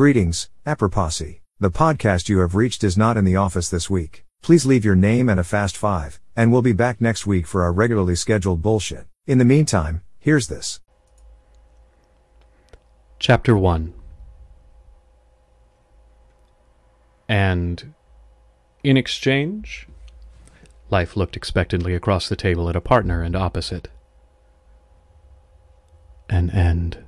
Greetings, Aproposse. The podcast you have reached is not in the office this week. Please leave your name and a fast five, and we'll be back next week for our regularly scheduled bullshit. In the meantime, here's this. Chapter 1. And in exchange? Life looked expectantly across the table at a partner and opposite. An end.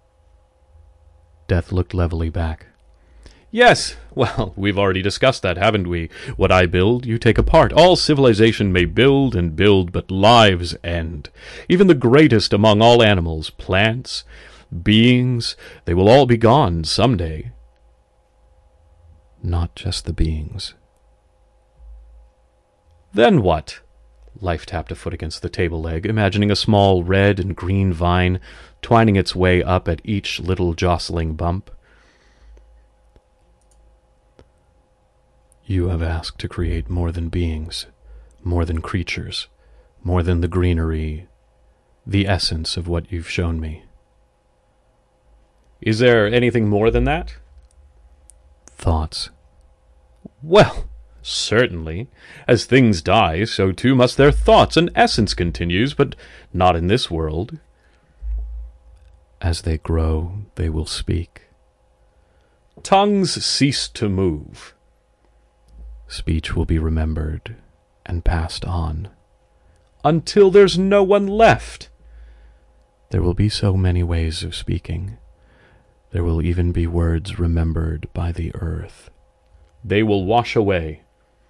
Death looked levelly back. Yes, well, we've already discussed that, haven't we? What I build, you take apart. All civilization may build and build, but lives end. Even the greatest among all animals, plants, beings, they will all be gone someday. Not just the beings. Then what? Life tapped a foot against the table leg, imagining a small red and green vine twining its way up at each little jostling bump. You have asked to create more than beings, more than creatures, more than the greenery, the essence of what you've shown me. Is there anything more than that? Thoughts. Well, certainly. As things die, so too must their thoughts, and essence continues, but not in this world. As they grow, they will speak. Tongues cease to move. Speech will be remembered and passed on. Until there's no one left. There will be so many ways of speaking. There will even be words remembered by the earth. They will wash away.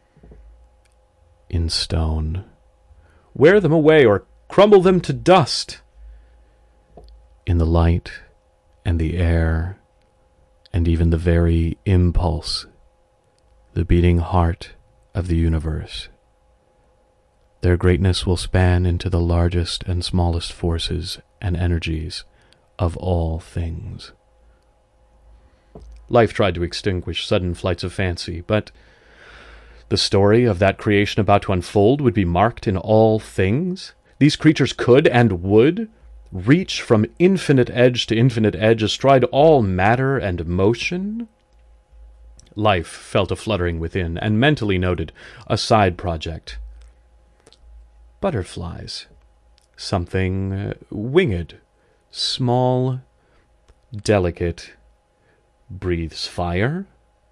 In stone. Wear them away or crumble them to dust. In the light and the air and even the very impulse, the beating heart of the universe. Their greatness will span into the largest and smallest forces and energies of all things. Life tried to extinguish sudden flights of fancy, but the story of that creation about to unfold would be marked in all things. These creatures could and would reach from infinite edge to infinite edge astride all matter and motion. Life felt a fluttering within and mentally noted a side project. Butterflies. Something winged, small, delicate, breathes fire.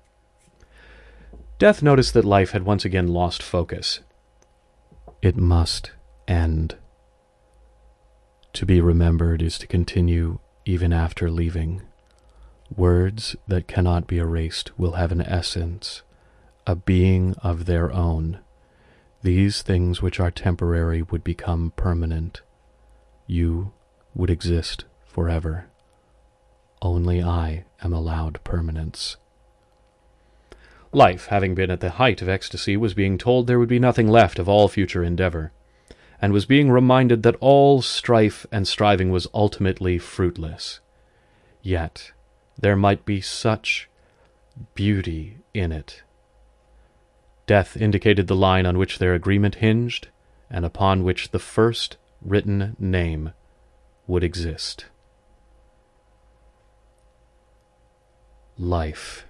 Death noticed that life had once again lost focus. It must end. To be remembered is to continue even after leaving. Words that cannot be erased will have an essence, a being of their own. These things which are temporary would become permanent. You would exist forever. Only I am allowed permanence. Life, having been at the height of ecstasy, was being told there would be nothing left of all future endeavor, and was being reminded that all strife and striving was ultimately fruitless. Yet there might be such beauty in it. Death indicated the line on which their agreement hinged, and upon which the first written name would exist. Life.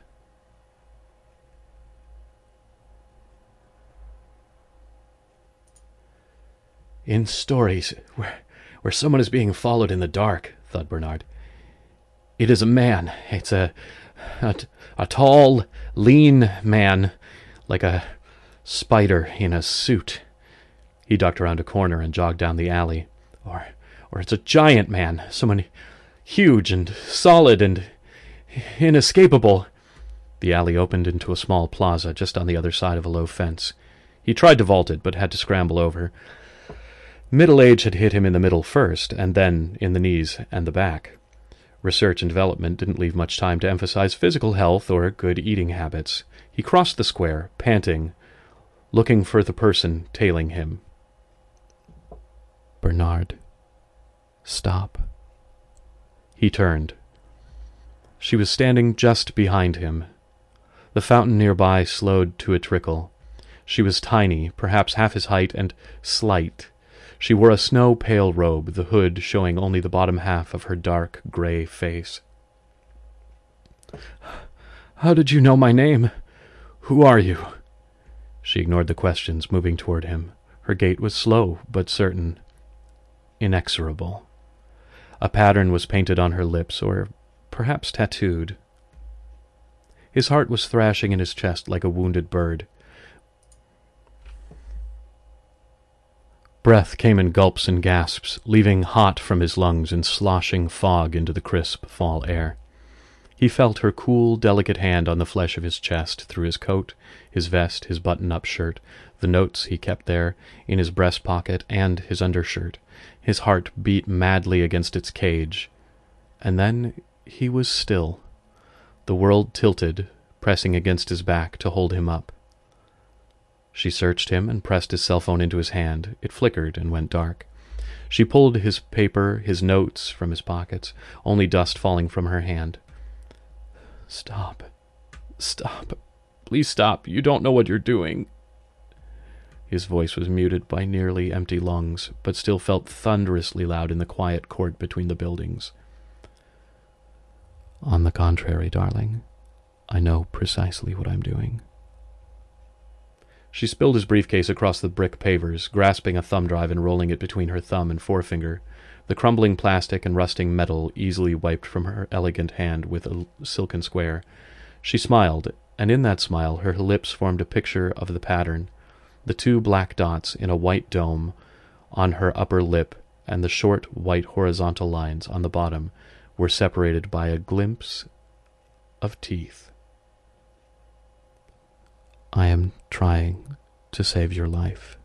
In stories where someone is being followed in the dark, thought Bernard, it is a man. It's a tall, lean man, like a spider in a suit. He ducked around a corner and jogged down the alley. Or it's a giant man, someone huge and solid and inescapable. The alley opened into a small plaza just on the other side of a low fence. He tried to vault it, but had to scramble over. Middle age had hit him in the middle first, and then in the knees and the back. Research and development didn't leave much time to emphasize physical health or good eating habits. He crossed the square, panting, looking for the person tailing him. Bernard, stop. He turned. She was standing just behind him. The fountain nearby slowed to a trickle. She was tiny, perhaps half his height, and slight. She wore a snow-pale robe, the hood showing only the bottom half of her dark, grey face. "How did you know my name? Who are you?" She ignored the questions, moving toward him. Her gait was slow, but certain. Inexorable. A pattern was painted on her lips, or perhaps tattooed. His heart was thrashing in his chest like a wounded bird. Breath came in gulps and gasps, leaving hot from his lungs and sloshing fog into the crisp fall air. He felt her cool, delicate hand on the flesh of his chest, through his coat, his vest, his button-up shirt, the notes he kept there, in his breast pocket, and his undershirt. His heart beat madly against its cage. And then he was still. The world tilted, pressing against his back to hold him up. She searched him and pressed his cell phone into his hand. It flickered and went dark. She pulled his paper, his notes, from his pockets, only dust falling from her hand. "Stop. Stop. Please stop. You don't know what you're doing." His voice was muted by nearly empty lungs, but still felt thunderously loud in the quiet court between the buildings. "On the contrary, darling, I know precisely what I'm doing." She spilled his briefcase across the brick pavers, grasping a thumb drive and rolling it between her thumb and forefinger, the crumbling plastic and rusting metal easily wiped from her elegant hand with a silken square. She smiled, and in that smile her lips formed a picture of the pattern, the two black dots in a white dome on her upper lip and the short white horizontal lines on the bottom were separated by a glimpse of teeth. "I am trying to save your life."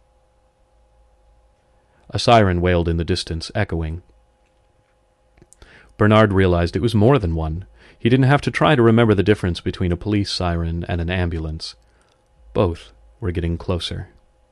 A siren wailed in the distance, echoing. Bernard realized it was more than one. He didn't have to try to remember the difference between a police siren and an ambulance. Both were getting closer.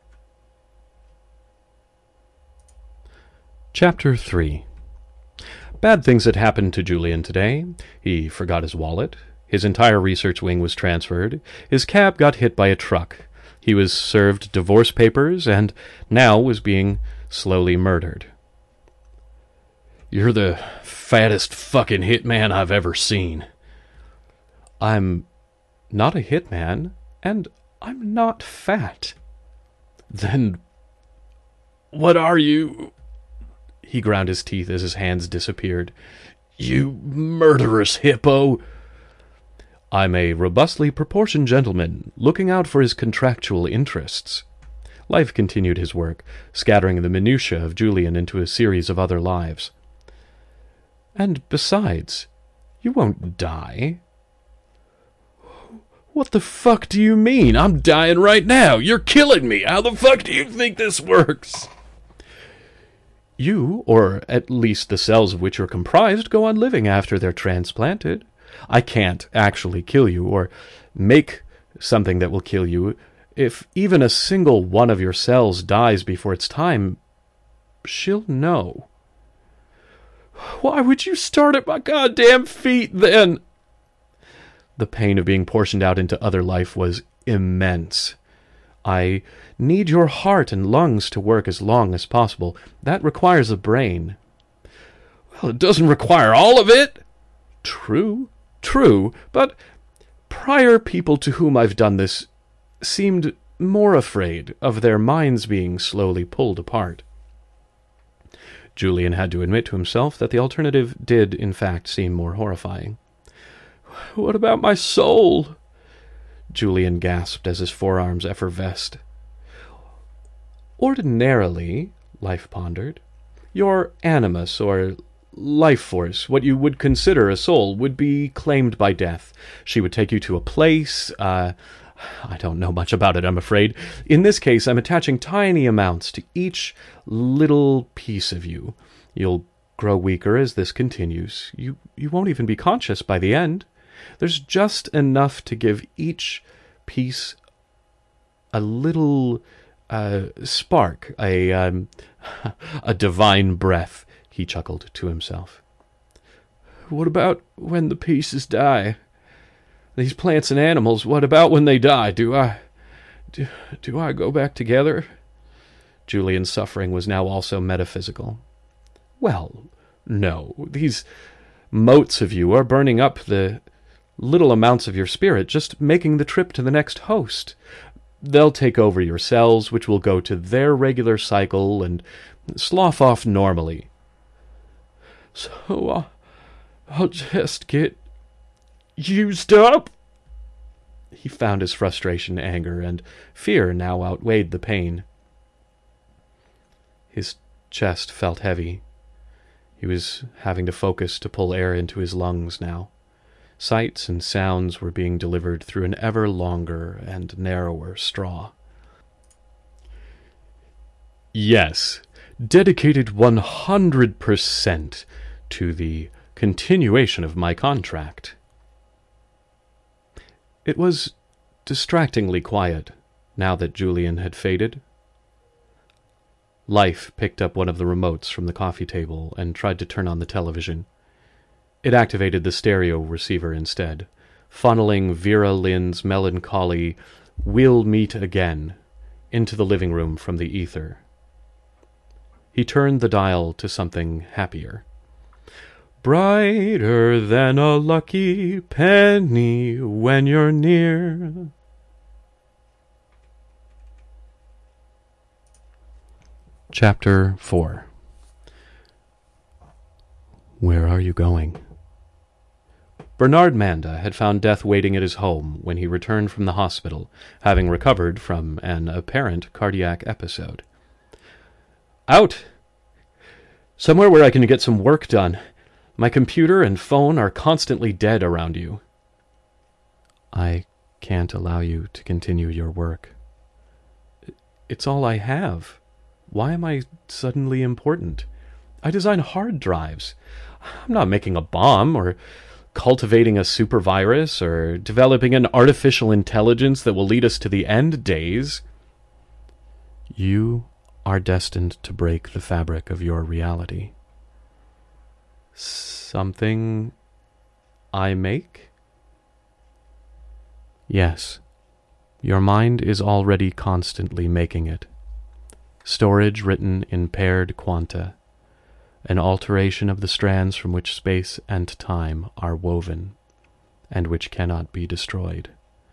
Chapter 3. Bad things had happened to Julian today. He forgot his wallet. His entire research wing was transferred. His cab got hit by a truck. He was served divorce papers and now was being slowly murdered. "You're the fattest fucking hitman I've ever seen." "I'm not a hitman, and I'm not fat." "Then what are you?" He ground his teeth as his hands disappeared. "You murderous hippo!" "I'm a robustly proportioned gentleman, looking out for his contractual interests." Life continued his work, scattering the minutiae of Julian into a series of other lives. "And besides, you won't die." "What the fuck do you mean? I'm dying right now. You're killing me. How the fuck do you think this works?" "You, or at least the cells of which you're comprised, go on living after they're transplanted. I can't actually kill you, or make something that will kill you. If even a single one of your cells dies before its time, she'll know." "Why would you start at my goddamn feet, then?" The pain of being portioned out into other life was immense. "I need your heart and lungs to work as long as possible. That requires a brain." "Well, it doesn't require all of it." True, but prior people to whom I've done this seemed more afraid of their minds being slowly pulled apart." Julian had to admit to himself that the alternative did, in fact, seem more horrifying. "What about my soul?" Julian gasped as his forearms effervesced. "Ordinarily," Life pondered, "your animus, or life force, what you would consider a soul, would be claimed by death. She would take you to a place, I don't know much about it, I'm afraid. In this case, I'm attaching tiny amounts to each little piece of you. You'll grow weaker as this continues. You won't even be conscious by the end. There's just enough to give each piece a little spark, a divine breath," he chuckled to himself. "What about when the pieces die? These plants and animals, what about when they die? Do I go back together?" Julian's suffering was now also metaphysical. "Well, no. These motes of you are burning up the little amounts of your spirit just making the trip to the next host. They'll take over your cells, which will go to their regular cycle and slough off normally. So I'll just get used up? He found his frustration, anger, and fear now outweighed the pain. His chest felt heavy. He was having to focus to pull air into his lungs now. Sights and sounds were being delivered through an ever longer and narrower straw. Yes, dedicated 100% to the continuation of my contract. It was distractingly quiet, now that Julian had faded. Life picked up one of the remotes from the coffee table and tried to turn on the television. It activated the stereo receiver instead, funneling Vera Lynn's melancholy "We'll Meet Again" into the living room from the ether. He turned the dial to something happier. Brighter than a lucky penny when you're near. Chapter 4. Where are you going? Bernard Manda had found death waiting at his home when he returned from the hospital, having recovered from an apparent cardiac episode. Out! Somewhere where I can get some work done. My computer and phone are constantly dead around you. I can't allow you to continue your work. It's all I have. Why am I suddenly important? I design hard drives. I'm not making a bomb, or cultivating a supervirus, or developing an artificial intelligence that will lead us to the end days. You are destined to break the fabric of your reality. Something I make? Yes. Your mind is already constantly making it. Storage written in paired quanta, an alteration of the strands from which space and time are woven, and which cannot be destroyed.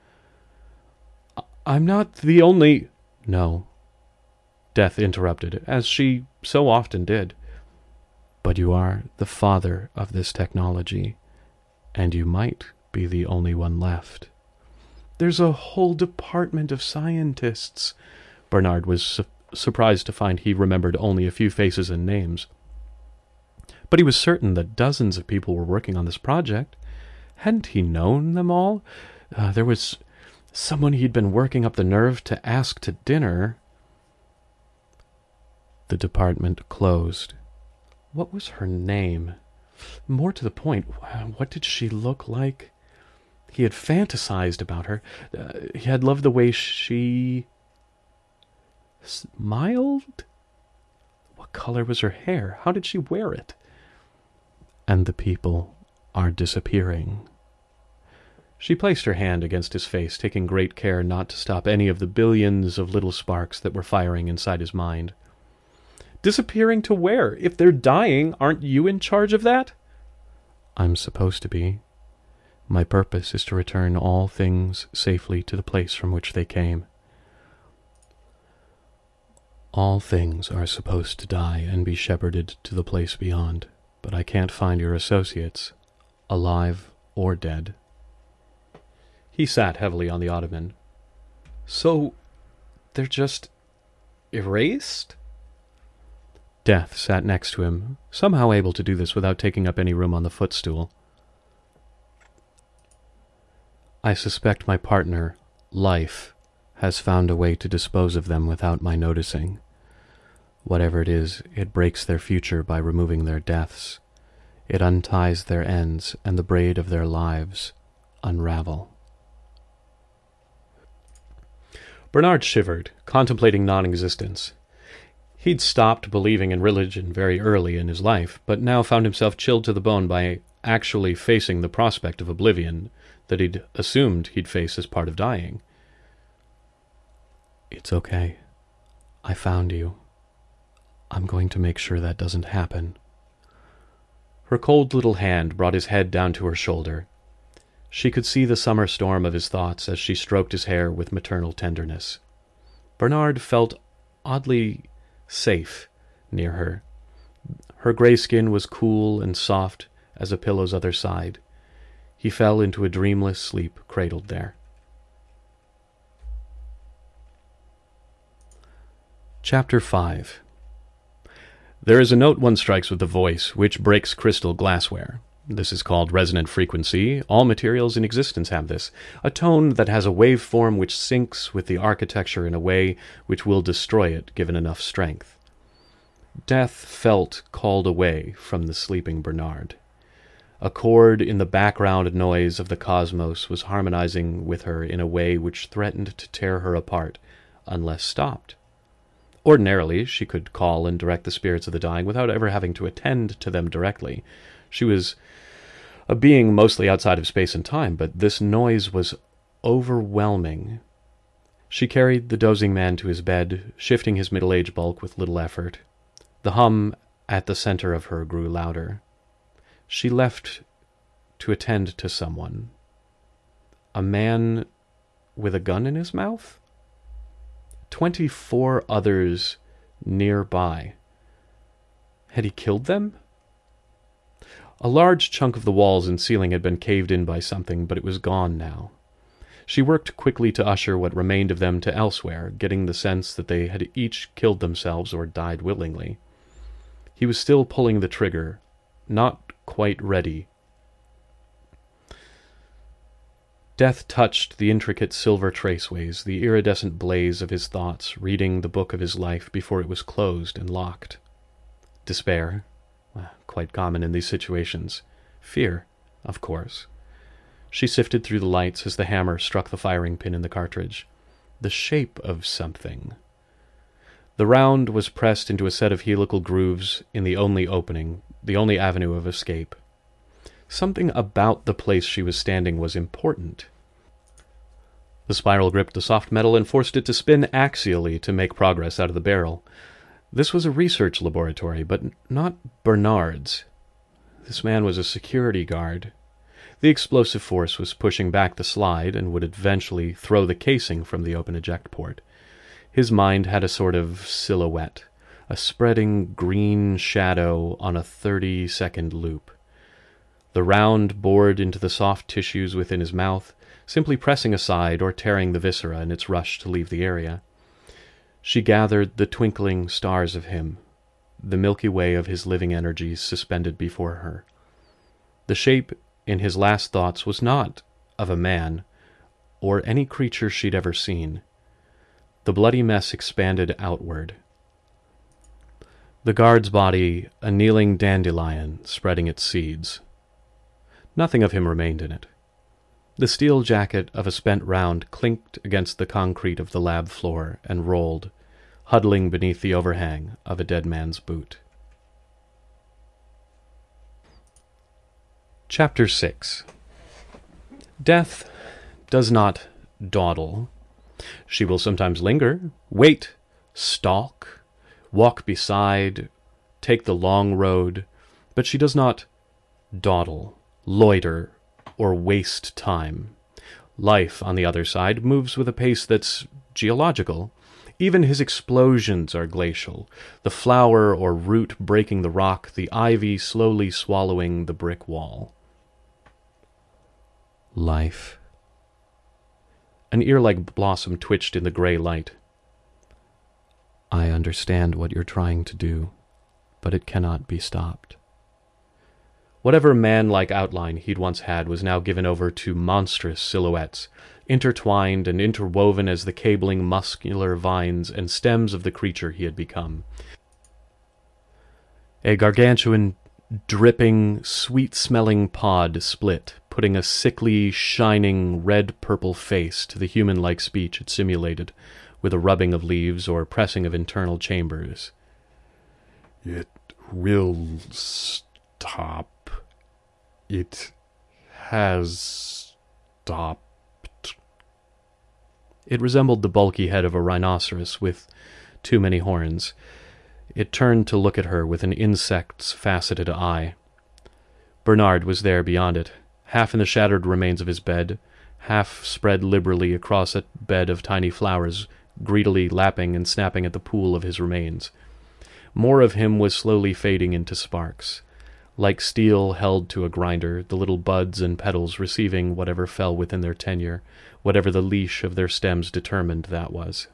I'm not the only... No. Death interrupted, as she so often did. But you are the father of this technology, and you might be the only one left. There's a whole department of scientists. Bernard was surprised to find he remembered only a few faces and names. But he was certain that dozens of people were working on this project. Hadn't he known them all? There was someone he'd been working up the nerve to ask to dinner. The department closed. What was her name? More to the point, what did she look like? He had fantasized about her. He had loved the way she... smiled? What color was her hair? How did she wear it? And the people are disappearing. She placed her hand against his face, taking great care not to stop any of the billions of little sparks that were firing inside his mind. Disappearing to where? If they're dying, aren't you in charge of that? I'm supposed to be. My purpose is to return all things safely to the place from which they came. All things are supposed to die and be shepherded to the place beyond, but I can't find your associates, alive or dead. He sat heavily on the ottoman. So, they're just erased? Death sat next to him, somehow able to do this without taking up any room on the footstool. I suspect my partner, Life, has found a way to dispose of them without my noticing. Whatever it is, it breaks their future by removing their deaths. It unties their ends, and the braid of their lives unravel. Bernard shivered, contemplating non-existence. He'd stopped believing in religion very early in his life, but now found himself chilled to the bone by actually facing the prospect of oblivion that he'd assumed he'd face as part of dying. It's okay. I found you. I'm going to make sure that doesn't happen. Her cold little hand brought his head down to her shoulder. She could see the summer storm of his thoughts as she stroked his hair with maternal tenderness. Bernard felt oddly safe near her. Her gray skin was cool and soft as a pillow's other side. He fell into a dreamless sleep cradled there. Chapter 5. There is a note one strikes with the voice which breaks crystal glassware. This is called resonant frequency. All materials in existence have this. A tone that has a waveform which syncs with the architecture in a way which will destroy it given enough strength. Death felt called away from the sleeping Bernard. A chord in the background noise of the cosmos was harmonizing with her in a way which threatened to tear her apart unless stopped. Ordinarily, she could call and direct the spirits of the dying without ever having to attend to them directly. She was a being mostly outside of space and time, but this noise was overwhelming. She carried the dozing man to his bed, shifting his middle-aged bulk with little effort. The hum at the center of her grew louder. She left to attend to someone. A man with a gun in his mouth? 24 others nearby. Had he killed them? A large chunk of the walls and ceiling had been caved in by something, but it was gone now. She worked quickly to usher what remained of them to elsewhere, getting the sense that they had each killed themselves or died willingly. He was still pulling the trigger, not quite ready. Death touched the intricate silver traceways, the iridescent blaze of his thoughts, reading the book of his life before it was closed and locked. Despair, quite common in these situations. Fear, of course. She sifted through the lights as the hammer struck the firing pin in the cartridge. The shape of something. The round was pressed into a set of helical grooves in the only opening, the only avenue of escape. Something about the place she was standing was important. The spiral gripped the soft metal and forced it to spin axially to make progress out of the barrel. This was a research laboratory, but not Bernard's. This man was a security guard. The explosive force was pushing back the slide and would eventually throw the casing from the open eject port. His mind had a sort of silhouette, a spreading green shadow on a 30-second loop. The round bored into the soft tissues within his mouth, simply pressing aside or tearing the viscera in its rush to leave the area. She gathered the twinkling stars of him, the Milky Way of his living energies suspended before her. The shape in his last thoughts was not of a man, or any creature she'd ever seen. The bloody mess expanded outward. The guard's body, a kneeling dandelion spreading its seeds. Nothing of him remained in it. The steel jacket of a spent round clinked against the concrete of the lab floor and rolled, huddling beneath the overhang of a dead man's boot. Chapter 6. Death does not dawdle. She will sometimes linger, wait, stalk, walk beside, take the long road, but she does not dawdle, loiter, or waste time. Life, on the other side, moves with a pace that's geological. Even his explosions are glacial, the flower or root breaking the rock, the ivy slowly swallowing the brick wall. Life. An ear-like blossom twitched in the gray light. I understand what you're trying to do, but it cannot be stopped. Whatever man-like outline he'd once had was now given over to monstrous silhouettes, intertwined and interwoven as the cabling muscular vines and stems of the creature he had become. A gargantuan, dripping, sweet-smelling pod split, putting a sickly, shining, red-purple face to the human-like speech it simulated, with a rubbing of leaves or pressing of internal chambers. It will stop. It has stopped. It resembled the bulky head of a rhinoceros with too many horns. It turned to look at her with an insect's faceted eye. Bernard was there beyond it, half in the shattered remains of his bed, half spread liberally across a bed of tiny flowers, greedily lapping and snapping at the pool of his remains. More of him was slowly fading into sparks. Like steel held to a grinder, the little buds and petals receiving whatever fell within their tenure, whatever the leash of their stems determined that was.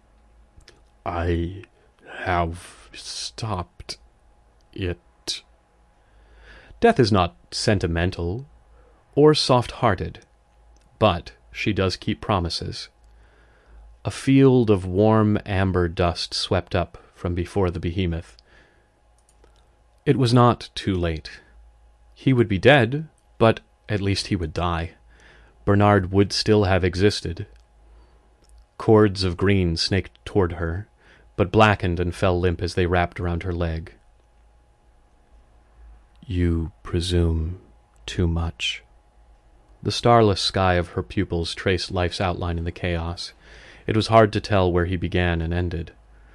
I have stopped it. Death is not sentimental or soft-hearted, but she does keep promises. A field of warm amber dust swept up from before the behemoth. It was not too late. He would be dead, but at least he would die. Bernard would still have existed. Cords of green snaked toward her, but blackened and fell limp as they wrapped around her leg. You presume too much. The starless sky of her pupils traced life's outline in the chaos. It was hard to tell where he began and ended.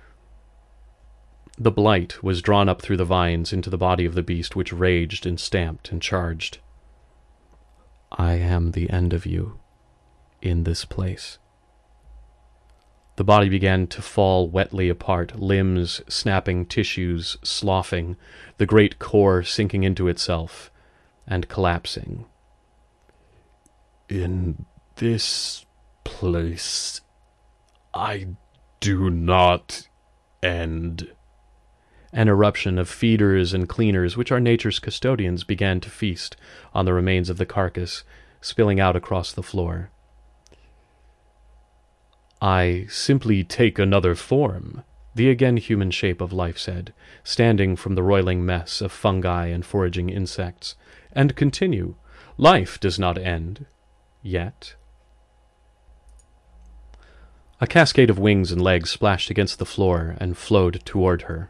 The blight was drawn up through the vines into the body of the beast, which raged and stamped and charged. I am the end of you, in this place. The body began to fall wetly apart, limbs snapping, tissues sloughing, the great core sinking into itself and collapsing. In this place, I do not end. An eruption of feeders and cleaners, which are nature's custodians, began to feast on the remains of the carcass, spilling out across the floor. I simply take another form, the again human shape of life said, standing from the roiling mess of fungi and foraging insects, and continue. Life does not end. Yet. A cascade of wings and legs splashed against the floor and flowed toward her.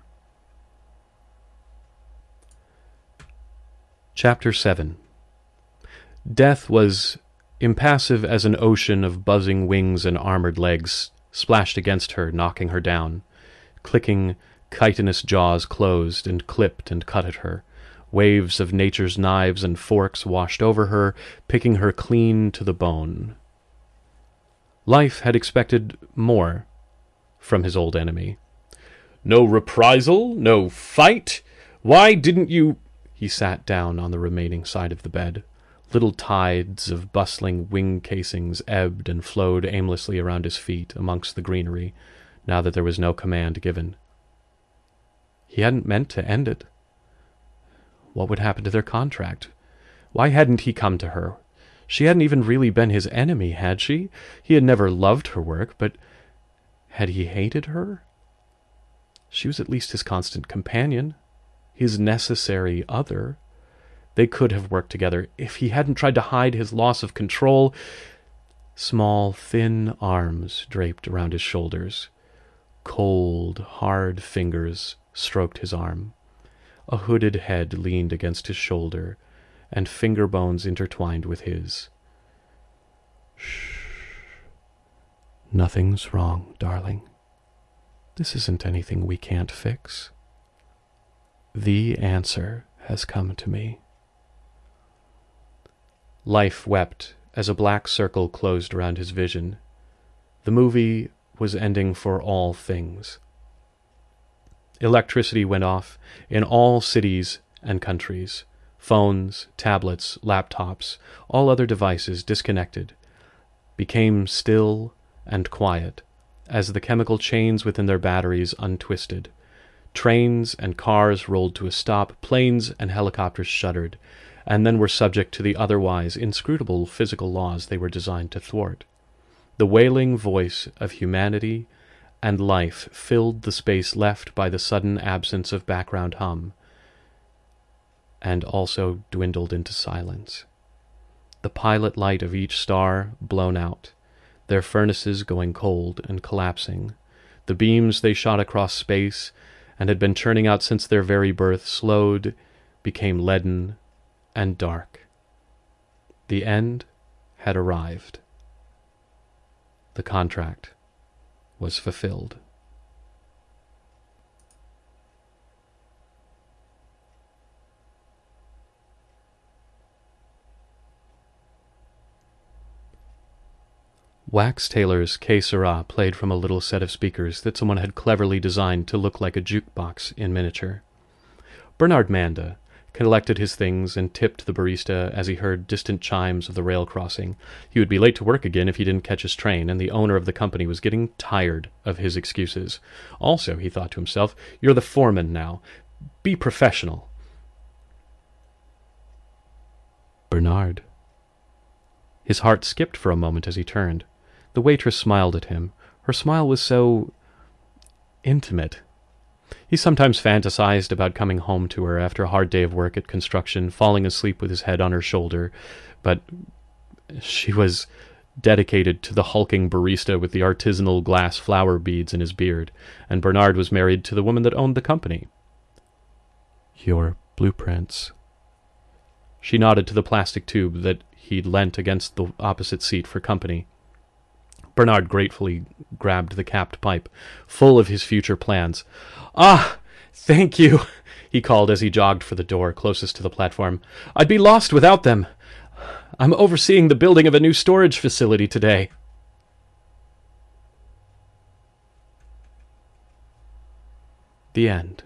Chapter 7. Death was impassive as an ocean of buzzing wings and armored legs splashed against her, knocking her down. Clicking, chitinous jaws closed and clipped and cut at her. Waves of nature's knives and forks washed over her, picking her clean to the bone. Life had expected more from his old enemy. No reprisal? No fight? Why didn't you... He sat down on the remaining side of the bed. Little tides of bustling wing casings ebbed and flowed aimlessly around his feet amongst the greenery, now that there was no command given. He hadn't meant to end it. What would happen to their contract? Why hadn't he come to her? She hadn't even really been his enemy, had she? He had never loved her work, but had he hated her? She was at least his constant companion, his necessary other. They could have worked together if he hadn't tried to hide his loss of control. Small, thin arms draped around his shoulders. Cold, hard fingers stroked his arm. A hooded head leaned against his shoulder, and finger bones intertwined with his. Shh. Nothing's wrong, darling. This isn't anything we can't fix. The answer has come to me. Life wept as a black circle closed around his vision. The movie was ending for all things. Electricity went off in all cities and countries. Phones, tablets, laptops, all other devices disconnected, became still and quiet as the chemical chains within their batteries untwisted. Trains and cars rolled to a stop, planes and helicopters shuddered, and then were subject to the otherwise inscrutable physical laws they were designed to thwart. The wailing voice of humanity and life filled the space left by the sudden absence of background hum, and also dwindled into silence. The pilot light of each star blown out, their furnaces going cold and collapsing, the beams they shot across space and had been churning out since their very birth slowed, became leaden and dark. The end had arrived. The contract was fulfilled. Wax Taylor's Que Sera played from a little set of speakers that someone had cleverly designed to look like a jukebox in miniature. Bernard Manda collected his things and tipped the barista as he heard distant chimes of the rail crossing. He would be late to work again if he didn't catch his train, and the owner of the company was getting tired of his excuses. Also, he thought to himself, you're the foreman now. Be professional. Bernard. His heart skipped for a moment as he turned. The waitress smiled at him. Her smile was so intimate. He sometimes fantasized about coming home to her after a hard day of work at construction, falling asleep with his head on her shoulder, but she was dedicated to the hulking barista with the artisanal glass flower beads in his beard, and Bernard was married to the woman that owned the company. Your blueprints. She nodded to the plastic tube that he'd leant against the opposite seat for company. Bernard gratefully grabbed the capped pipe, full of his future plans. "Ah, thank you," he called as he jogged for the door closest to the platform. "I'd be lost without them. I'm overseeing the building of a new storage facility today." The end.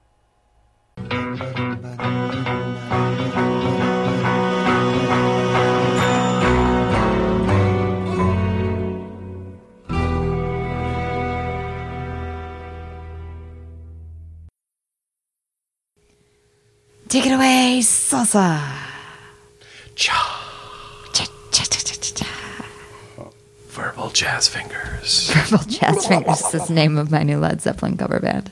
Take it away, salsa. Verbal jazz fingers. Verbal Jazz Fingers is the name of my new Led Zeppelin cover band.